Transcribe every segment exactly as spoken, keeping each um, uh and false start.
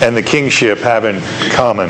and the kingship have in common?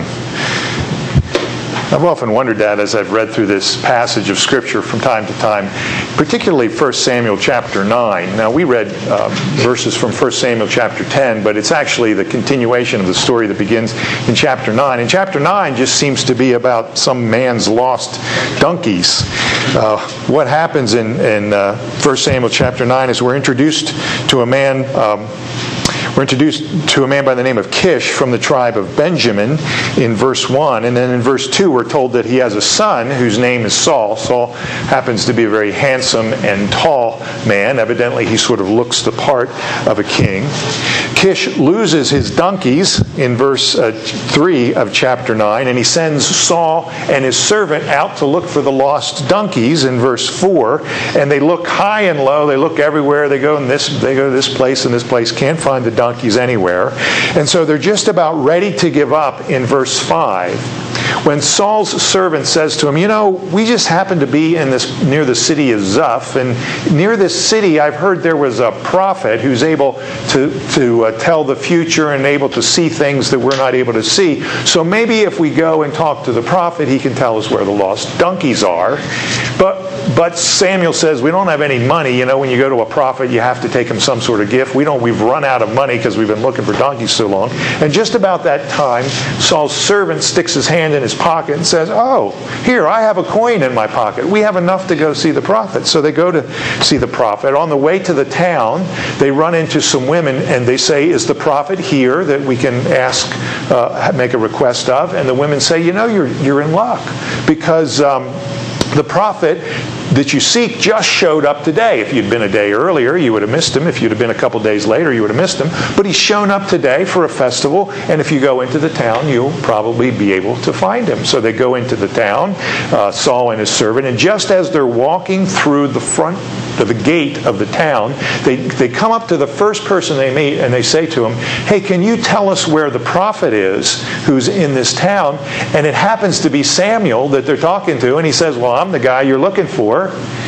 I've often wondered that as I've read through this passage of Scripture from time to time, particularly First Samuel chapter nine. Now, we read uh, verses from First Samuel chapter ten, but it's actually the continuation of the story that begins in chapter nine. And chapter nine just seems to be about some man's lost donkeys. Uh, what happens in, in uh, First Samuel chapter nine is we're introduced to a man... Um, We're introduced to a man by the name of Kish from the tribe of Benjamin in verse one. And then in verse two we're told that he has a son whose name is Saul. Saul happens to be a very handsome and tall man. Evidently he sort of looks the part of a king. Kish loses his donkeys in verse uh, three of chapter nine, and he sends Saul and his servant out to look for the lost donkeys in verse four. And they look high and low. They look everywhere. They go in this, they go to this place and this place. Can't find the donkeys anywhere. And so they're just about ready to give up in verse five. When Saul's servant says to him, you know, we just happened to be in this near the city of Zuph, and near this city I've heard there was a prophet who's able to, to uh, tell the future and able to see things that we're not able to see. So maybe if we go and talk to the prophet, he can tell us where the lost donkeys are. But but Samuel says, we don't have any money. You know, when you go to a prophet, you have to take him some sort of gift. We don't, we've run out of money because we've been looking for donkeys so long. And just about that time, Saul's servant sticks his hand in his pocket and says, oh, here, I have a coin in my pocket. We have enough to go see the prophet. So they go to see the prophet. On the way to the town, they run into some women and they say, is the prophet here that we can ask, uh, make a request of? And the women say, you know, you're, you're in luck because um, the prophet that you seek just showed up today. If you'd been a day earlier, you would have missed him. If you'd have been a couple days later, you would have missed him. But he's shown up today for a festival, and if you go into the town, you'll probably be able to find him. So they go into the town, uh, Saul and his servant, and just as they're walking through the front to the gate of the town, they, they come up to the first person they meet, and they say to him, hey, can you tell us where the prophet is who's in this town? And it happens to be Samuel that they're talking to, and he says, well, I'm the guy you're looking for.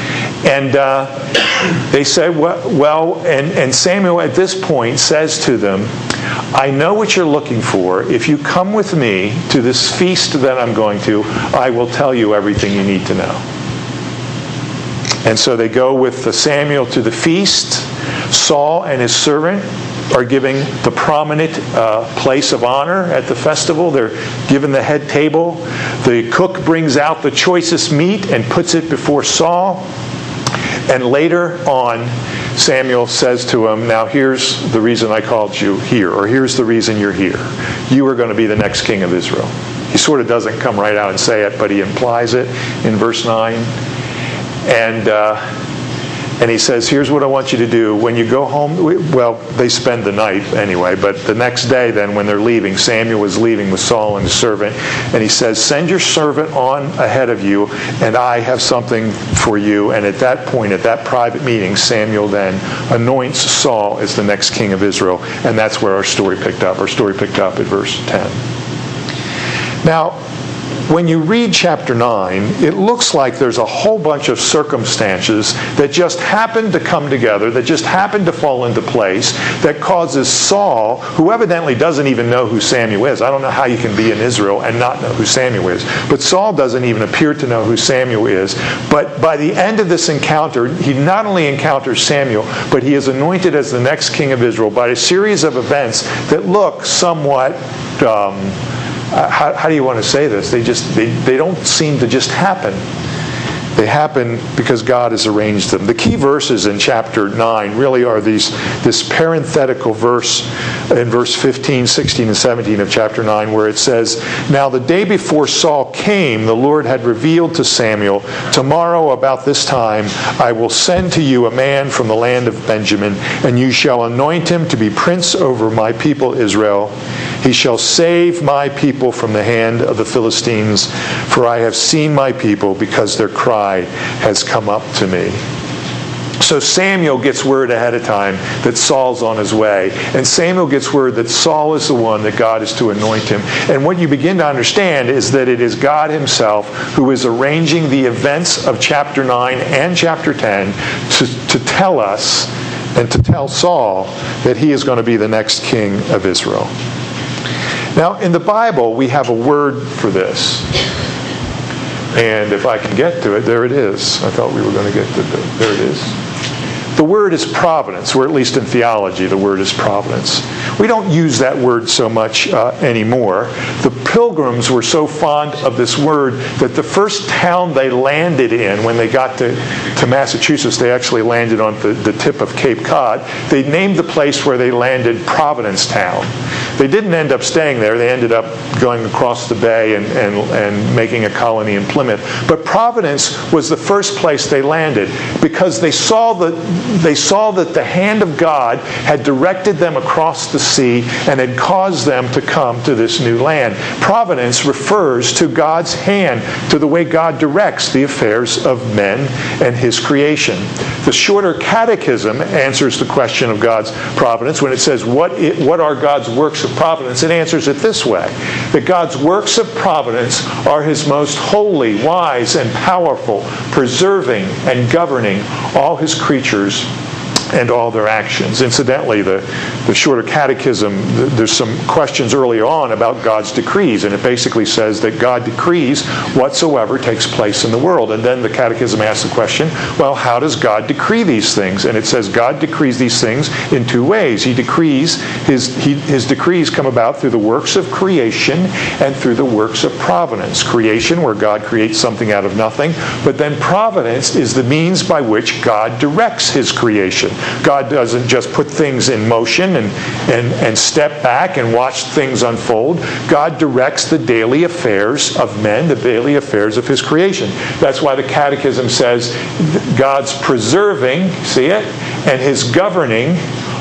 And uh, they say, well, well and, and Samuel at this point says to them, I know what you're looking for. If you come with me to this feast that I'm going to, I will tell you everything you need to know. And so they go with Samuel to the feast. Saul and his servant are giving the prominent uh, place of honor at the festival. They're given the head table. The cook brings out the choicest meat and puts it before Saul. And later on, Samuel says to him, now here's the reason I called you here, or here's the reason you're here. You are going to be the next king of Israel. He sort of doesn't come right out and say it, but he implies it in verse nine. And uh, and he says, here's what I want you to do. When you go home, well, they spend the night anyway, but the next day then when they're leaving, Samuel is leaving with Saul and his servant, and he says, send your servant on ahead of you, and I have something for you. And at that point, at that private meeting, Samuel then anoints Saul as the next king of Israel, and that's where our story picked up. Our story picked up at verse ten. Now, when you read chapter nine, it looks like there's a whole bunch of circumstances that just happen to come together, that just happen to fall into place, that causes Saul, who evidently doesn't even know who Samuel is. I don't know how you can be in Israel and not know who Samuel is. But Saul doesn't even appear to know who Samuel is. But by the end of this encounter, he not only encounters Samuel, but he is anointed as the next king of Israel by a series of events that look somewhat... Um, Uh, how, how do you want to say this? They just they, they don't seem to just happen. They happen because God has arranged them. The key verses in chapter nine really are these this parenthetical verse in verse fifteen, sixteen, and seventeen of chapter nine where it says, now the day before Saul came, the Lord had revealed to Samuel, tomorrow about this time I will send to you a man from the land of Benjamin, and you shall anoint him to be prince over my people Israel. He shall save my people from the hand of the Philistines, for I have seen my people because their cry has come up to me. So Samuel gets word ahead of time that Saul's on his way. And Samuel gets word that Saul is the one that God is to anoint him. And what you begin to understand is that it is God himself who is arranging the events of chapter nine and chapter ten to, to tell us and to tell Saul that he is going to be the next king of Israel. Now, in the Bible, we have a word for this. And if I can get to it, there it is. I thought we were going to get to it. There it is. The word is providence, or at least in theology, the word is providence. We don't use that word so much uh, anymore. The Pilgrims were so fond of this word that the first town they landed in, when they got to, to Massachusetts, they actually landed on the, the tip of Cape Cod, they named the place where they landed Providencetown. They didn't end up staying there. They ended up going across the bay and, and, and making a colony in Plymouth. But Providence was the first place they landed because they saw, the, they saw that the hand of God had directed them across the sea and had caused them to come to this new land. Providence refers to God's hand, to the way God directs the affairs of men and His creation. The Shorter Catechism answers the question of God's providence when it says, what, it, what are God's works of providence? It answers it this way, that God's works of providence are His most holy, wise, and powerful, preserving and governing all His creatures and all their actions. Incidentally, the, the Shorter Catechism, there's some questions early on about God's decrees, and it basically says that God decrees whatsoever takes place in the world. And then the Catechism asks the question, well, how does God decree these things? And it says God decrees these things in two ways. He decrees, his, he, his decrees come about through the works of creation and through the works of providence. Creation, where God creates something out of nothing, but then providence is the means by which God directs His creation. God doesn't just put things in motion and, and, and step back and watch things unfold. God directs the daily affairs of men, the daily affairs of His creation. That's why the Catechism says God's preserving, see it, and His governing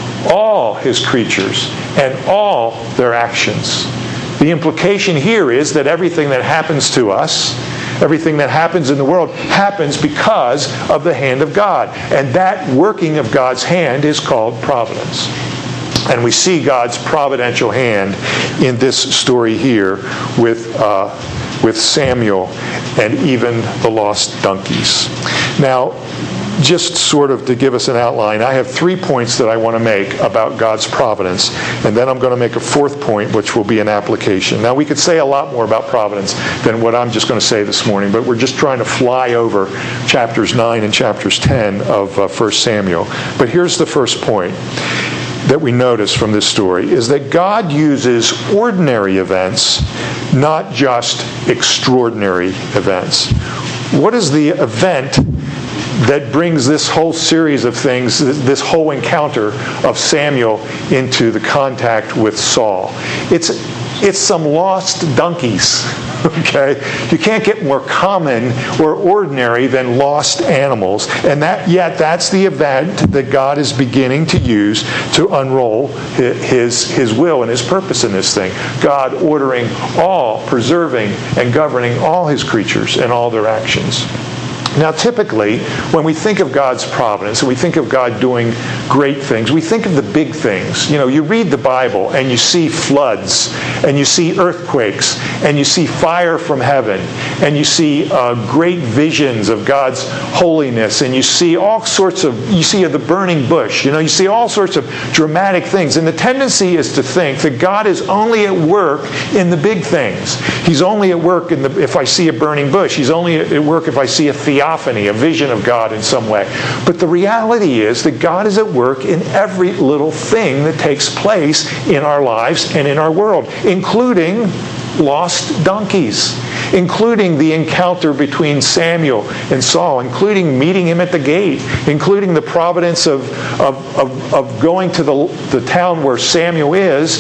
all His creatures and all their actions. The implication here is that everything that happens to us, everything that happens in the world happens because of the hand of God. And that working of God's hand is called providence. And we see God's providential hand in this story here with, uh, with Samuel and even the lost donkeys. Now, just sort of to give us an outline, I have three points that I want to make about God's providence, and then I'm going to make a fourth point, which will be an application. Now, we could say a lot more about providence than what I'm just going to say this morning, but we're just trying to fly over chapters nine and chapters ten of uh, First Samuel. But here's the first point that we notice from this story, is that God uses ordinary events, not just extraordinary events. What is the event that brings this whole series of things, this whole encounter of Samuel into the contact with Saul? It's, it's some lost donkeys, okay? You can't get more common or ordinary than lost animals. And that, yet that's the event that God is beginning to use to unroll his, his will and His purpose in this thing. God ordering all, preserving and governing all His creatures and all their actions. Now, typically, when we think of God's providence and we think of God doing great things, we think of the big things. You know, you read the Bible and you see floods, and you see earthquakes, and you see fire from heaven, and you see uh, great visions of God's holiness, and you see all sorts of, you see the burning bush, you know, you see all sorts of dramatic things. And the tendency is to think that God is only at work in the big things. He's only at work in the, if I see a burning bush. He's only at work if I see a theophany, a vision of God in some way. But the reality is that God is at work in every little thing that takes place in our lives and in our world, including lost donkeys, including the encounter between Samuel and Saul, including meeting him at the gate, including the providence of, of, of, of going to the, the town where Samuel is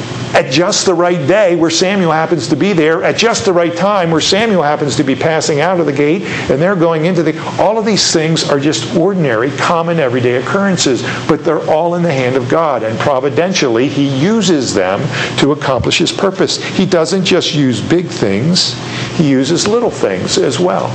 at just the right day where Samuel happens to be there, at just the right time where Samuel happens to be passing out of the gate, and they're going into the... All of these things are just ordinary, common, everyday occurrences, but they're all in the hand of God, and providentially He uses them to accomplish His purpose. He doesn't just use big things, He uses little things as well.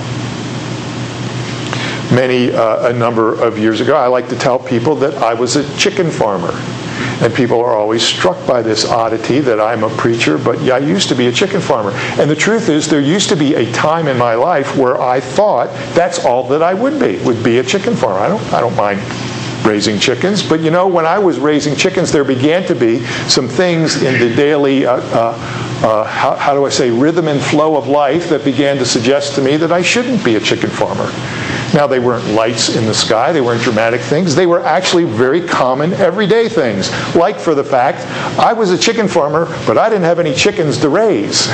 Many, uh, a number of years ago, I like to tell people that I was a chicken farmer. And people are always struck by this oddity that I'm a preacher, but yeah, I used to be a chicken farmer. And the truth is, there used to be a time in my life where I thought that's all that I would be, would be a chicken farmer. I don't, I don't mind raising chickens. But you know, when I was raising chickens, there began to be some things in the daily, uh, uh, uh, how, how do I say, rhythm and flow of life that began to suggest to me that I shouldn't be a chicken farmer. Now, they weren't lights in the sky. They weren't dramatic things. They were actually very common, everyday things. Like, for the fact, I was a chicken farmer, but I didn't have any chickens to raise.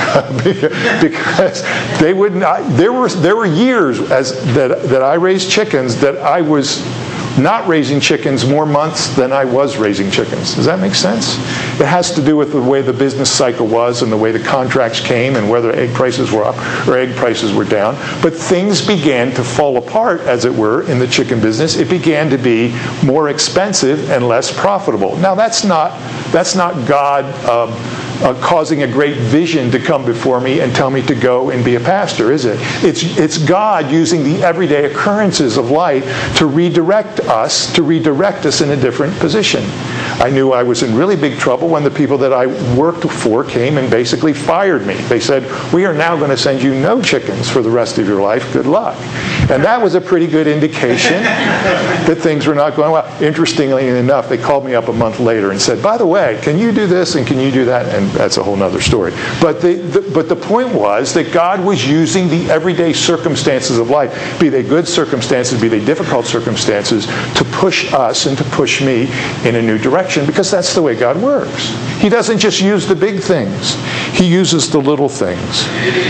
Because they wouldn't, I, there were there were years as that, that I raised chickens that I was not raising chickens more months than I was raising chickens. Does that make sense? It has to do with the way the business cycle was and the way the contracts came and whether egg prices were up or egg prices were down. But things began to fall apart, as it were, in the chicken business. It began to be more expensive and less profitable. Now, that's not, that's not God uh, uh, causing a great vision to come before me and tell me to go and be a pastor, is it? It's, it's God using the everyday occurrences of life to redirect us, to redirect us in a different position. I knew I was in really big trouble when the people that I worked for came and basically fired me. They said, we are now going to send you no chickens for the rest of your life. Good luck. And that was a pretty good indication that things were not going well. Interestingly enough, they called me up a month later and said, by the way, can you do this and can you do that? And that's a whole other story. But the, the, but the point was that God was using the everyday circumstances of life, be they good circumstances, be they difficult circumstances, to push us and to push me in a new direction. Because that's the way God works. He doesn't just use the big things. He uses the little things.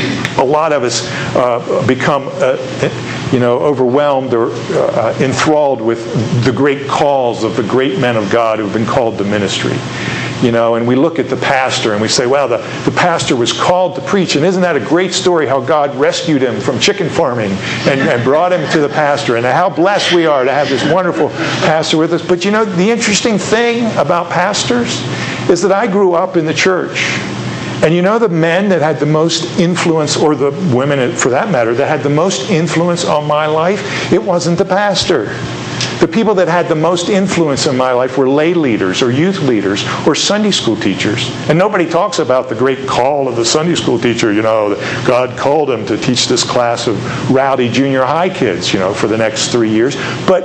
A lot of us uh, become uh, you know, overwhelmed or uh, enthralled with the great calls of the great men of God who've been called to ministry. You know, and we look at the pastor and we say, well, the, the pastor was called to preach, and isn't that a great story how God rescued him from chicken farming and, and brought him to the pastor, and how blessed we are to have this wonderful pastor with us. But you know, the interesting thing about pastors is that I grew up in the church. And you know the men that had the most influence, or the women for that matter, that had the most influence on my life? It wasn't the pastor. The people that had the most influence in my life were lay leaders or youth leaders or Sunday school teachers. And nobody talks about the great call of the Sunday school teacher, you know, that God called him to teach this class of rowdy junior high kids, you know, for the next three years. But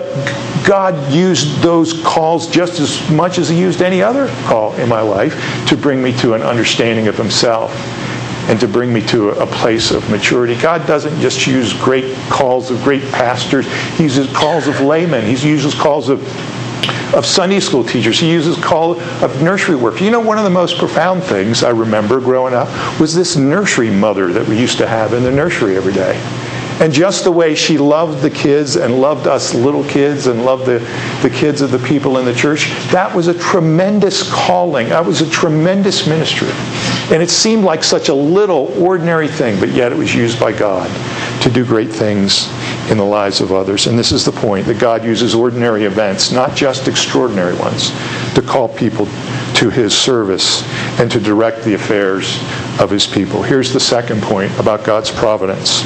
God used those calls just as much as He used any other call in my life to bring me to an understanding of Himself and to bring me to a place of maturity. God doesn't just use great calls of great pastors. He uses calls of laymen. He uses calls of, of Sunday school teachers. He uses call of nursery work. You know, one of the most profound things I remember growing up was this nursery mother that we used to have in the nursery every day. And just the way she loved the kids and loved us little kids and loved the, the kids of the people in the church, that was a tremendous calling. That was a tremendous ministry. And it seemed like such a little, ordinary thing, but yet it was used by God to do great things in the lives of others. And this is the point, that God uses ordinary events, not just extraordinary ones, to call people to His service and to direct the affairs of His people. Here's the second point about God's providence.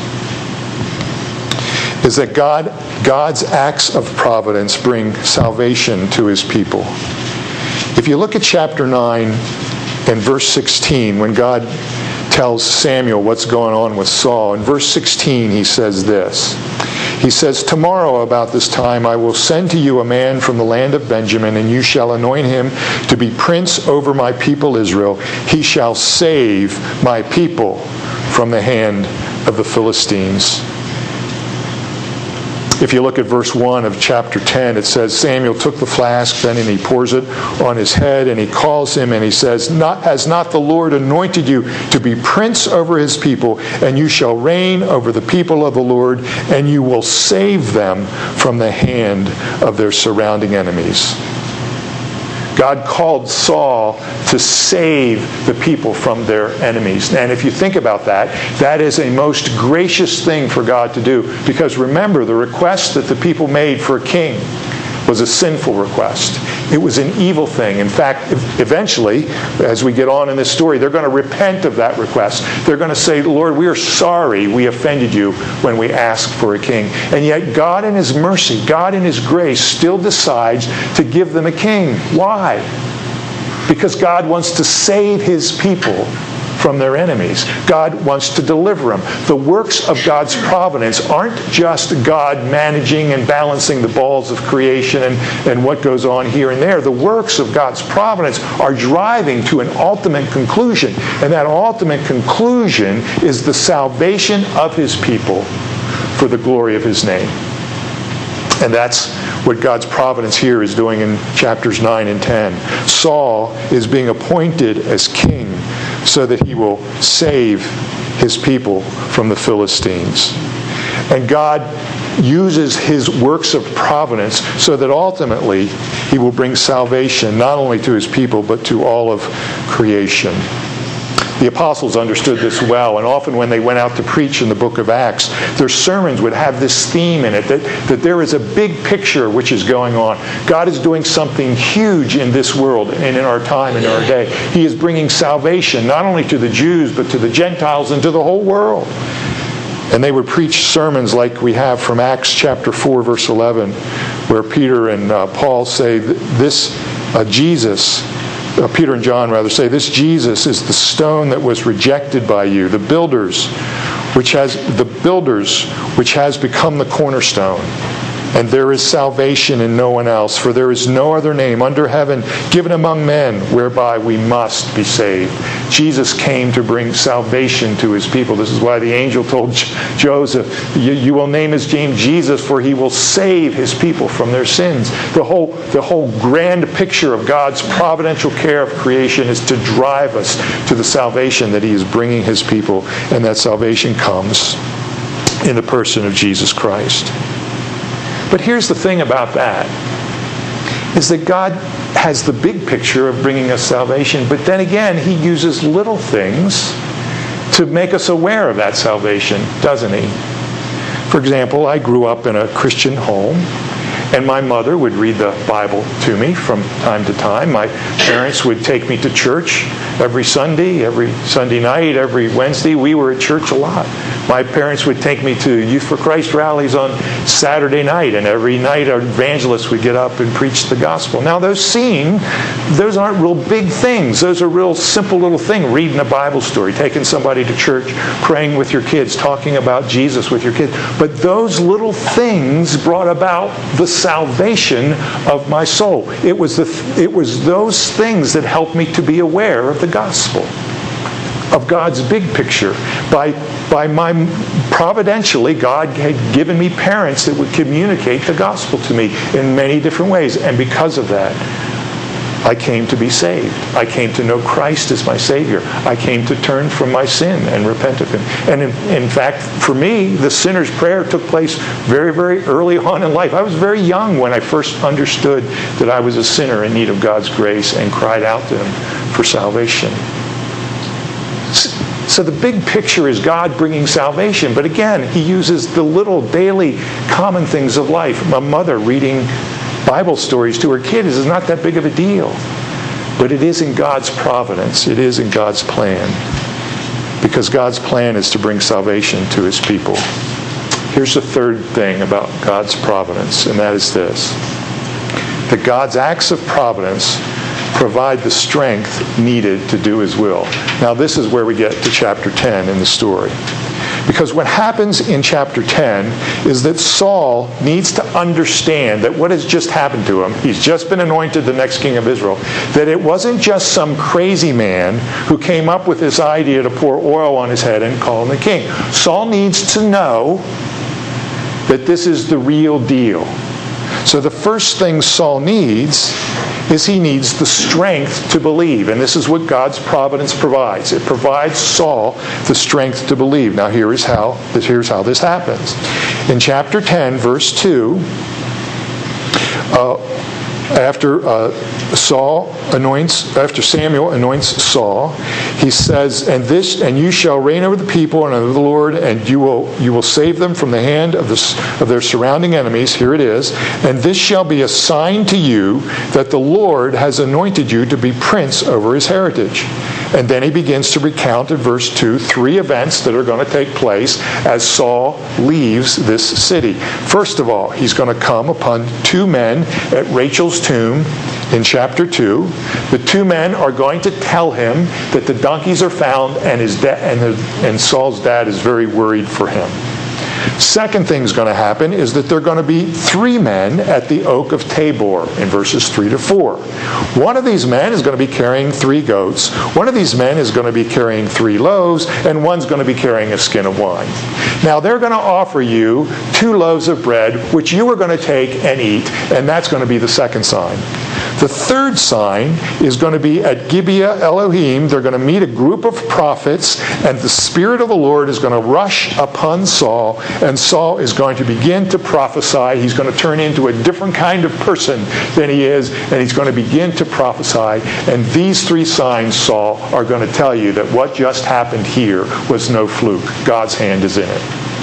Is that God, God's acts of providence bring salvation to His people. If you look at chapter nine and verse sixteen, when God tells Samuel what's going on with Saul, in verse sixteen He says this. He says, tomorrow about this time I will send to you a man from the land of Benjamin, and you shall anoint him to be prince over my people Israel. He shall save my people from the hand of the Philistines. If you look at verse one of chapter ten, it says, Samuel took the flask then and he pours it on his head, and he calls him and he says, not, has not the Lord anointed you to be prince over His people, and you shall reign over the people of the Lord, and you will save them from the hand of their surrounding enemies. God called Saul to save the people from their enemies. And if you think about that, that is a most gracious thing for God to do. Because remember, the request that the people made for a king was a sinful request. It was an evil thing. In fact, eventually, as we get on in this story, they're going to repent of that request. They're going to say, Lord, we are sorry we offended you when we asked for a king. And yet God in His mercy, God in His grace, still decides to give them a king. Why? Because God wants to save His people from their enemies. God wants to deliver them. The works of God's providence aren't just God managing and balancing the balls of creation and, and what goes on here and there. The works of God's providence are driving to an ultimate conclusion. And that ultimate conclusion is the salvation of His people for the glory of His name. And that's what God's providence here is doing in chapters nine and ten. Saul is being appointed as king so that he will save His people from the Philistines. And God uses His works of providence so that ultimately He will bring salvation not only to His people but to all of creation. The apostles understood this well, and often when they went out to preach in the book of Acts, their sermons would have this theme in it, that, that there is a big picture which is going on. God is doing something huge in this world and in our time and in our day. He is bringing salvation not only to the Jews, but to the Gentiles and to the whole world. And they would preach sermons like we have from Acts chapter four, verse eleven, where Peter and uh, Paul say, this uh, Jesus... Uh, Peter and John rather say, this Jesus is the stone that was rejected by you, the builders, which has the builders which has become the cornerstone. And there is salvation in no one else, for there is no other name under heaven given among men whereby we must be saved. Jesus came to bring salvation to His people. This is why the angel told Joseph, you, you will name His name Jesus, for He will save His people from their sins. The whole, the whole grand picture of God's providential care of creation is to drive us to the salvation that He is bringing His people, and that salvation comes in the person of Jesus Christ. But here's the thing about that, is that God has the big picture of bringing us salvation, but then again, He uses little things to make us aware of that salvation, doesn't He? For example, I grew up in a Christian home, and my mother would read the Bible to me from time to time. My parents would take me to church every Sunday, every Sunday night, every Wednesday. We were at church a lot. My parents would take me to Youth for Christ rallies on Saturday night, and every night our evangelists would get up and preach the gospel. Now those seem, those aren't real big things. Those are real simple little things. Reading a Bible story, taking somebody to church, praying with your kids, talking about Jesus with your kids. But those little things brought about the salvation of my soul. It was, the, it was those things that helped me to be aware of the gospel, of God's big picture. By, by my, providentially, God had given me parents that would communicate the gospel to me in many different ways. And because of that, I came to be saved. I came to know Christ as my Savior. I came to turn from my sin and repent of Him. And in, in fact, for me, the sinner's prayer took place very, very early on in life. I was very young when I first understood that I was a sinner in need of God's grace and cried out to Him for salvation. So the big picture is God bringing salvation. But again, He uses the little daily common things of life. My mother reading Bible stories to her kids is not that big of a deal. But it is in God's providence. It is in God's plan. Because God's plan is to bring salvation to His people. Here's the third thing about God's providence, and that is this. That God's acts of providence provide the strength needed to do His will. Now this is where we get to chapter ten in the story. Because what happens in chapter ten is that Saul needs to understand that what has just happened to him, he's just been anointed the next king of Israel, that it wasn't just some crazy man who came up with this idea to pour oil on his head and call him the king. Saul needs to know that this is the real deal. So the first thing Saul needs is he needs the strength to believe. And this is what God's providence provides. It provides Saul the strength to believe. Now here is how, here's how this happens. In chapter ten, verse two, uh, after uh, Saul anoints, after Samuel anoints Saul, he says, "And this, and you shall reign over the people and over the Lord, and you will you will save them from the hand of the of their surrounding enemies." Here it is. "And this shall be a sign to you that the Lord has anointed you to be prince over His heritage." And then he begins to recount in verse two three events that are going to take place as Saul leaves this city. First of all, he's going to come upon two men at Rachel's tomb in chapter two. The two men are going to tell him that the donkeys are found, and his da- and, his, and Saul's dad is very worried for him. Second thing is going to happen is that there are going to be three men at the oak of Tabor in verses three to four. One of these men is going to be carrying three goats. One of these men is going to be carrying three loaves, and one's going to be carrying a skin of wine. Now they're going to offer you two loaves of bread, which you are going to take and eat, and that's going to be the second sign. The third sign is going to be at Gibeah Elohim. They're going to meet a group of prophets, and the Spirit of the Lord is going to rush upon Saul, and Saul is going to begin to prophesy. He's going to turn into a different kind of person than he is, and he's going to begin to prophesy. And these three signs, Saul, are going to tell you that what just happened here was no fluke. God's hand is in it.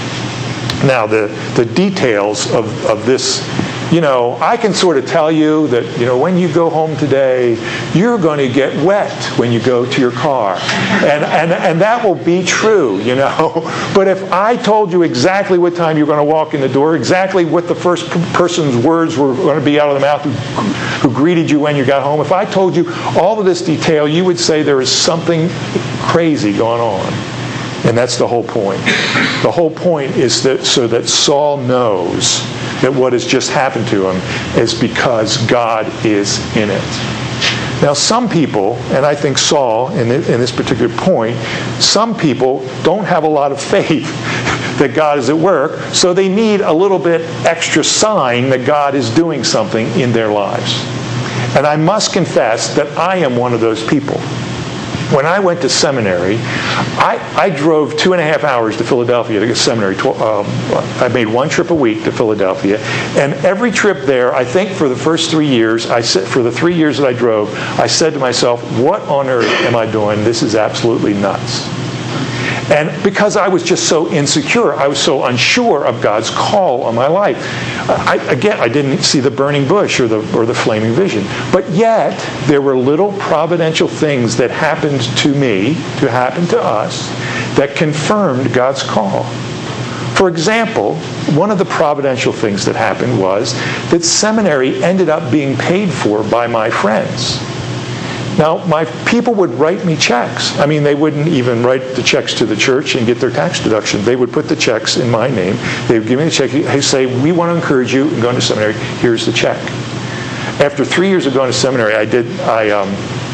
Now, the, the details of, of this, you know, I can sort of tell you that, you know, when you go home today, you're going to get wet when you go to your car. And, and, and that will be true, you know. But if I told you exactly what time you're going to walk in the door, exactly what the first person's words were going to be out of the mouth who, who greeted you when you got home, if I told you all of this detail, you would say there is something crazy going on. And that's the whole point. The whole point is that so that Saul knows that what has just happened to him is because God is in it. Now some people, and I think Saul in this particular point, some people don't have a lot of faith that God is at work, so they need a little bit extra sign that God is doing something in their lives. And I must confess that I am one of those people. When I went to seminary, I, I drove two and a half hours to Philadelphia to get seminary. Um, I made one trip a week to Philadelphia. And every trip there, I think for the first three years, I said, for the three years that I drove, I said to myself, what on earth am I doing? This is absolutely nuts. And because I was just so insecure, I was so unsure of God's call on my life. I, again, I didn't see the burning bush or the, or the flaming vision. But yet, there were little providential things that happened to me, to happen to us, that confirmed God's call. For example, one of the providential things that happened was that seminary ended up being paid for by my friends. Now, my people would write me checks. I mean, they wouldn't even write the checks to the church and get their tax deduction. They would put the checks in my name. They would give me the check. They say, we want to encourage you in going to seminary. Here's the check. After three years of going to seminary, I did. I um,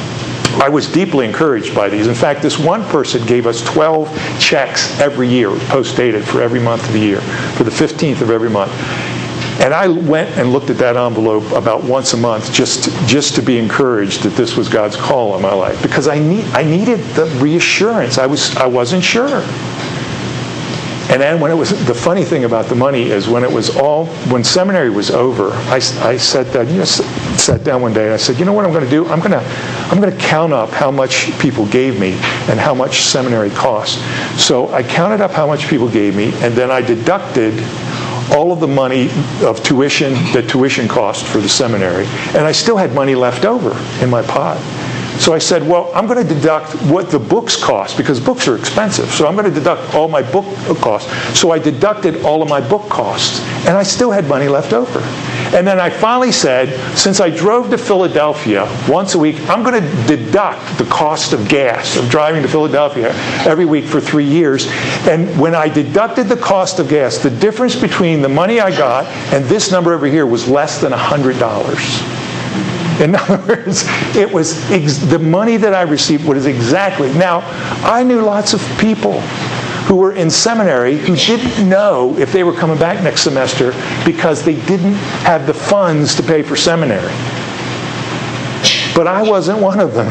I was deeply encouraged by these. In fact, this one person gave us twelve checks every year, post-dated for every month of the year, for the fifteenth of every month. And I went and looked at that envelope about once a month just to, just to be encouraged that this was God's call on my life, because I need I needed the reassurance. I was I wasn't sure. And then when it was, the funny thing about the money is when it was all, when seminary was over, I, I sat down, you know, sat down one day and I said, you know what I'm going to do? I'm going to I'm going to count up how much people gave me and how much seminary cost. So I counted up how much people gave me, and then I deducted all of the money of tuition, the tuition cost for the seminary, and I still had money left over in my pot. So I said, well, I'm going to deduct what the books cost, because books are expensive. So I'm going to deduct all my book costs. So I deducted all of my book costs, and I still had money left over. And then I finally said, since I drove to Philadelphia once a week, I'm going to deduct the cost of gas of driving to Philadelphia every week for three years. And when I deducted the cost of gas, the difference between the money I got and this number over here was less than one hundred dollars. In other words, it was ex- the money that I received was exactly. Now, I knew lots of people who were in seminary who didn't know if they were coming back next semester because they didn't have the funds to pay for seminary. But I wasn't one of them,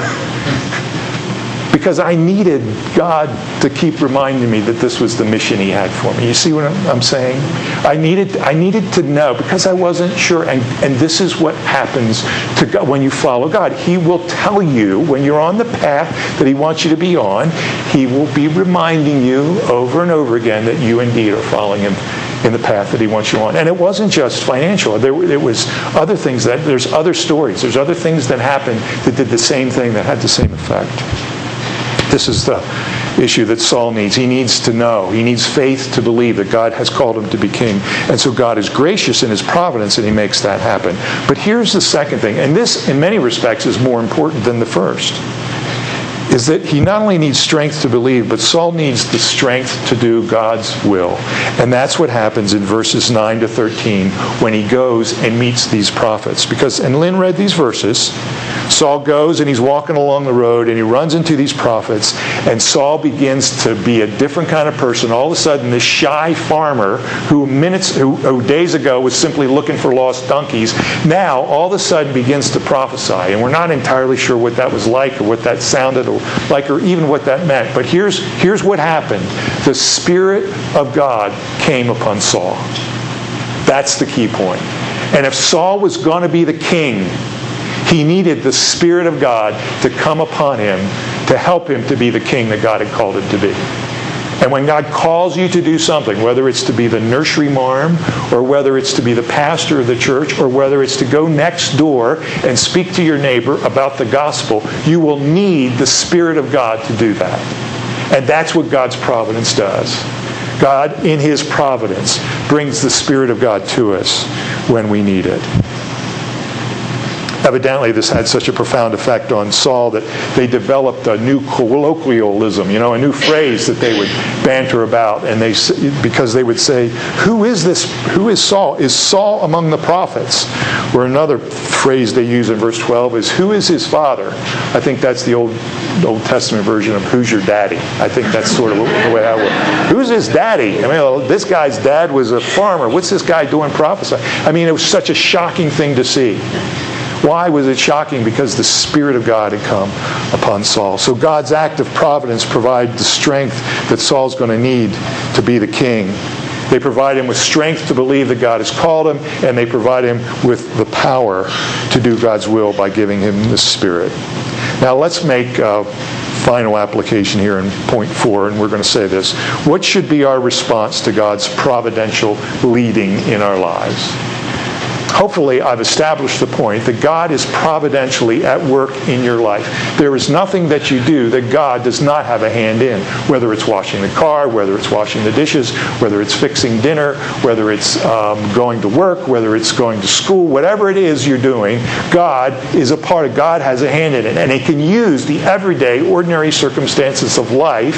because I needed God to keep reminding me that this was the mission He had for me. You see what I'm saying? I needed I needed to know, because I wasn't sure. And, and this is what happens to God when you follow God. He will tell you when you're on the path that He wants you to be on. He will be reminding you over and over again that you indeed are following Him in the path that He wants you on. And it wasn't just financial. There, there was other things that, there's other stories. There's other things that happened that did the same thing, that had the same effect. This is the issue that Saul needs. He needs to know. He needs faith to believe that God has called him to be king. And so God is gracious in his providence, and he makes that happen. But here's the second thing, and this, in many respects, is more important than the first, is that he not only needs strength to believe, but Saul needs the strength to do God's will. And that's what happens in verses nine to thirteen when he goes and meets these prophets. Because, and Lynn read these verses, Saul goes and he's walking along the road and he runs into these prophets, and Saul begins to be a different kind of person. All of a sudden, this shy farmer who minutes, who, who days ago was simply looking for lost donkeys, now all of a sudden begins to prophesy. And we're not entirely sure what that was like or what that sounded like or even what that meant. But here's, here's what happened. The Spirit of God came upon Saul. That's the key point. And if Saul was going to be the king, he needed the Spirit of God to come upon him to help him to be the king that God had called him to be. And when God calls you to do something, whether it's to be the nursery marm, or whether it's to be the pastor of the church, or whether it's to go next door and speak to your neighbor about the gospel, you will need the Spirit of God to do that. And that's what God's providence does. God, in his providence, brings the Spirit of God to us when we need it. Evidently, this had such a profound effect on Saul that they developed a new colloquialism, you know, a new phrase that they would banter about, and they because they would say, "Who is this? Who is Saul? Is Saul among the prophets?" Or another phrase they use in verse twelve is, "Who is his father?" I think that's the old Old Testament version of "Who's your daddy?" I think that's sort of the way I would. Who's his daddy? I mean, this guy's dad was a farmer. What's this guy doing prophesying? I mean, it was such a shocking thing to see. Why was it shocking? Because the Spirit of God had come upon Saul. So God's act of providence provided the strength that Saul's going to need to be the king. They provide him with strength to believe that God has called him, and they provide him with the power to do God's will by giving him the Spirit. Now let's make a final application here in point four, and we're going to say this. What should be our response to God's providential leading in our lives? Hopefully, I've established the point that God is providentially at work in your life. There is nothing that you do that God does not have a hand in, whether it's washing the car, whether it's washing the dishes, whether it's fixing dinner, whether it's um, going to work, whether it's going to school, whatever it is you're doing, God is a part of, God has a hand in it. And He can use the everyday, ordinary circumstances of life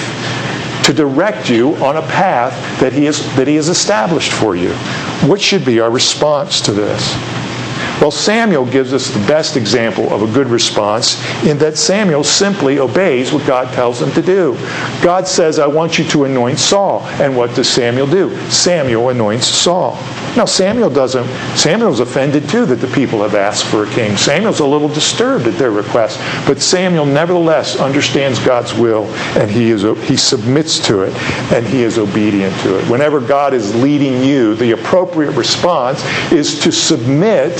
to direct you on a path that he, is, that he has established for you. What should be our response to this? Well, Samuel gives us the best example of a good response in that Samuel simply obeys what God tells him to do. God says, "I want you to anoint Saul." And what does Samuel do? Samuel anoints Saul. Now, Samuel doesn't, Samuel's offended too that the people have asked for a king. Samuel's a little disturbed at their request. But Samuel nevertheless understands God's will, and he is he submits to it, and he is obedient to it. Whenever God is leading you, the appropriate response is to submit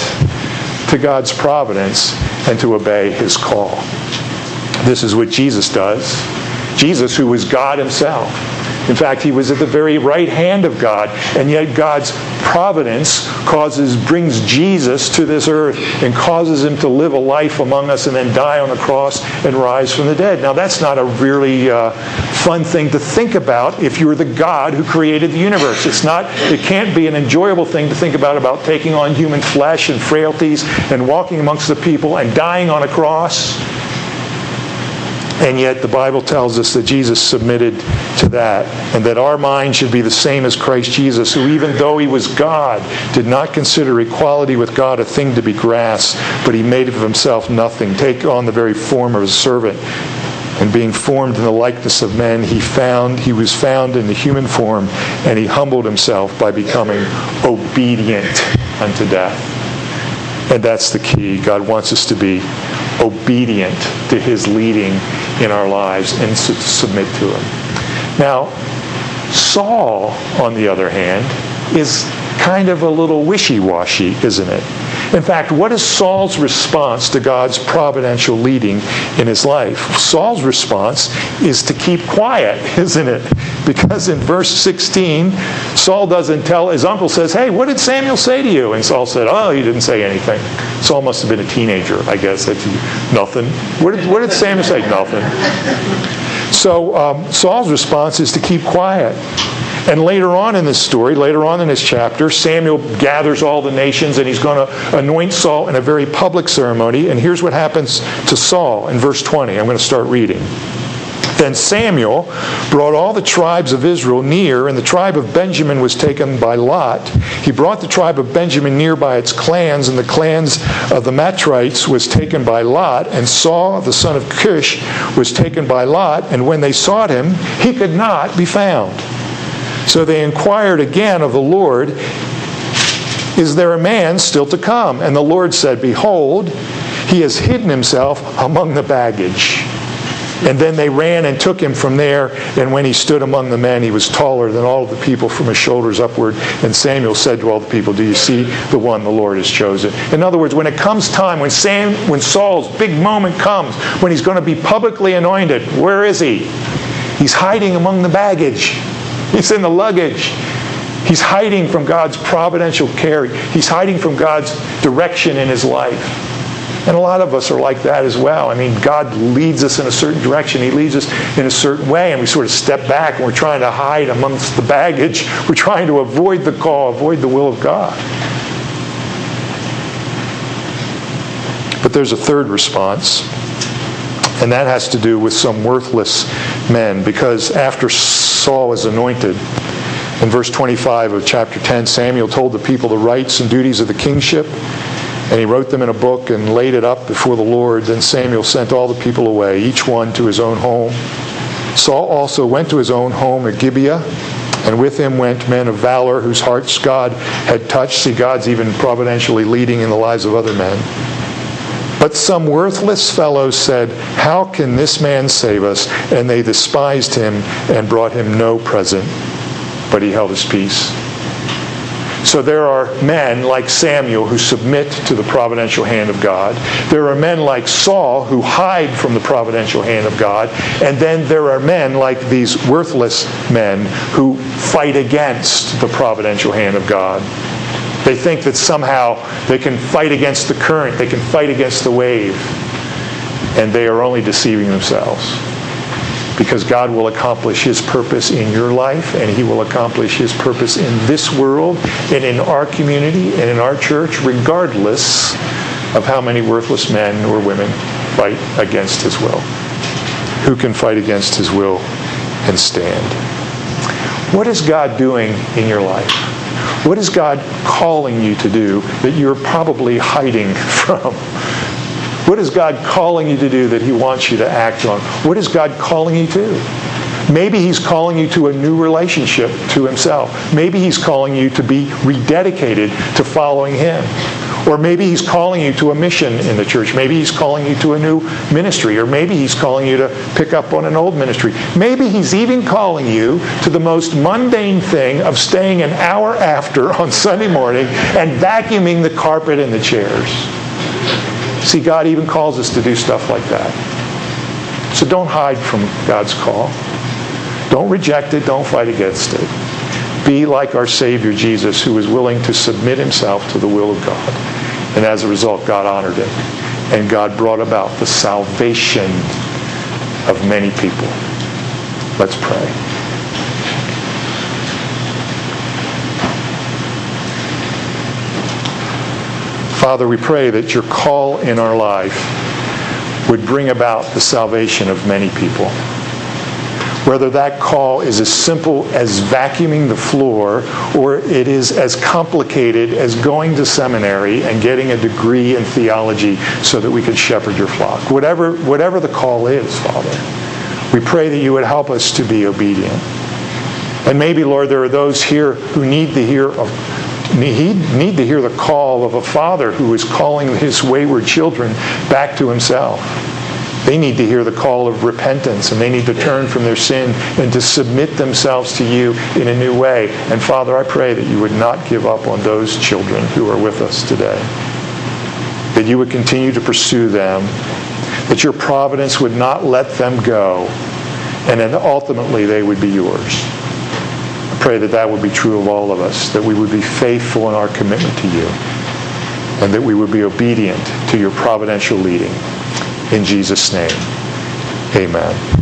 to God's providence and to obey His call. This is what Jesus does. Jesus, who was God Himself. In fact, He was at the very right hand of God, and yet God's providence causes, brings Jesus to this earth and causes Him to live a life among us and then die on the cross and rise from the dead. Now, that's not a really uh, fun thing to think about if you're the God who created the universe. It's not, it can't be an enjoyable thing to think about, about taking on human flesh and frailties and walking amongst the people and dying on a cross. And yet the Bible tells us that Jesus submitted to that, and that our mind should be the same as Christ Jesus, who even though He was God, did not consider equality with God a thing to be grasped, but He made of Himself nothing, take on the very form of a servant. And being formed in the likeness of men, he found he was found in the human form, and He humbled Himself by becoming obedient unto death. And that's the key. God wants us to be obedient to His leading in our lives and to submit to Him. Now, Saul, on the other hand, is kind of a little wishy-washy, isn't it? In fact, what is Saul's response to God's providential leading in his life? Saul's response is to keep quiet, isn't it? Because in verse sixteen, Saul doesn't tell, his uncle says, "Hey, what did Samuel say to you?" And Saul said, "Oh, he didn't say anything." Saul must have been a teenager, I guess. That's nothing. What did, what did Samuel say? Nothing. So um, Saul's response is to keep quiet. And later on in this story, later on in this chapter, Samuel gathers all the nations and he's going to anoint Saul in a very public ceremony. And here's what happens to Saul in verse twenty. I'm going to start reading. Then Samuel brought all the tribes of Israel near, and the tribe of Benjamin was taken by lot. He brought the tribe of Benjamin near by its clans, and the clans of the Matrites was taken by lot, and Saul, the son of Kish, was taken by lot, and when they sought him, he could not be found. So they inquired again of the Lord, "Is there a man still to come?" And the Lord said, "Behold, he has hidden himself among the baggage." And then they ran and took him from there, and when he stood among the men, he was taller than all of the people from his shoulders upward. And Samuel said to all the people, "Do you see the one the Lord has chosen?" In other words, when it comes time, when Sam, when Saul's big moment comes, when he's going to be publicly anointed, where is he? He's hiding among the baggage. He's in the luggage. He's hiding from God's providential care. He's hiding from God's direction in his life. And a lot of us are like that as well. I mean, God leads us in a certain direction. He leads us in a certain way, and we sort of step back and we're trying to hide amongst the baggage. We're trying to avoid the call, avoid the will of God. But there's a third response, and that has to do with some worthless men, because after Saul was anointed, in verse twenty-five of chapter ten, Samuel told the people the rights and duties of the kingship, and he wrote them in a book and laid it up before the Lord. Then Samuel sent all the people away, each one to his own home. Saul also went to his own home at Gibeah, and with him went men of valor whose hearts God had touched. See, God's even providentially leading in the lives of other men. But some worthless fellows said, "How can this man save us?" And they despised him and brought him no present, but he held his peace. So there are men like Samuel who submit to the providential hand of God. There are men like Saul who hide from the providential hand of God. And then there are men like these worthless men who fight against the providential hand of God. They think that somehow they can fight against the current, they can fight against the wave. And they are only deceiving themselves. Because God will accomplish His purpose in your life, and He will accomplish His purpose in this world, and in our community, and in our church, regardless of how many worthless men or women fight against His will. Who can fight against His will and stand? What is God doing in your life? What is God calling you to do that you're probably hiding from? What is God calling you to do that He wants you to act on? What is God calling you to? Maybe He's calling you to a new relationship to Himself. Maybe He's calling you to be rededicated to following Him. Or maybe He's calling you to a mission in the church. Maybe He's calling you to a new ministry. Or maybe He's calling you to pick up on an old ministry. Maybe He's even calling you to the most mundane thing of staying an hour after on Sunday morning and vacuuming the carpet and the chairs. See, God even calls us to do stuff like that. So don't hide from God's call. Don't reject it. Don't fight against it. Be like our Savior Jesus, who was willing to submit Himself to the will of God. And as a result, God honored Him. And God brought about the salvation of many people. Let's pray. Father, we pray that your call in our life would bring about the salvation of many people. Whether that call is as simple as vacuuming the floor, or it is as complicated as going to seminary and getting a degree in theology so that we could shepherd your flock. Whatever, whatever the call is, Father, we pray that you would help us to be obedient. And maybe, Lord, there are those here who need to hear of He need to hear the call of a father who is calling his wayward children back to himself. They need to hear the call of repentance, and they need to turn from their sin and to submit themselves to you in a new way. And Father, I pray that you would not give up on those children who are with us today. That you would continue to pursue them. That your providence would not let them go. And then ultimately they would be yours. Pray that that would be true of all of us, that we would be faithful in our commitment to you, and that we would be obedient to your providential leading. In Jesus' name, amen.